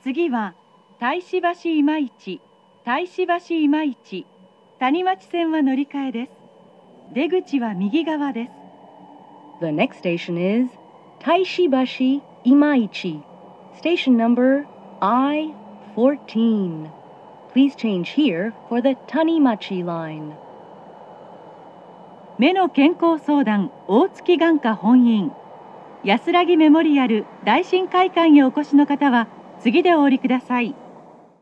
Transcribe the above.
次は大師橋今市、大師橋今市、谷町線は乗り換えです。出口は右側です。 The next station is Taishibashi Imaichi, station number I-14. Please change here for the Tanimachi line. 目の健康相談大月眼科本院安らぎメモリアル大神会館へお越しの方は次でお降りください。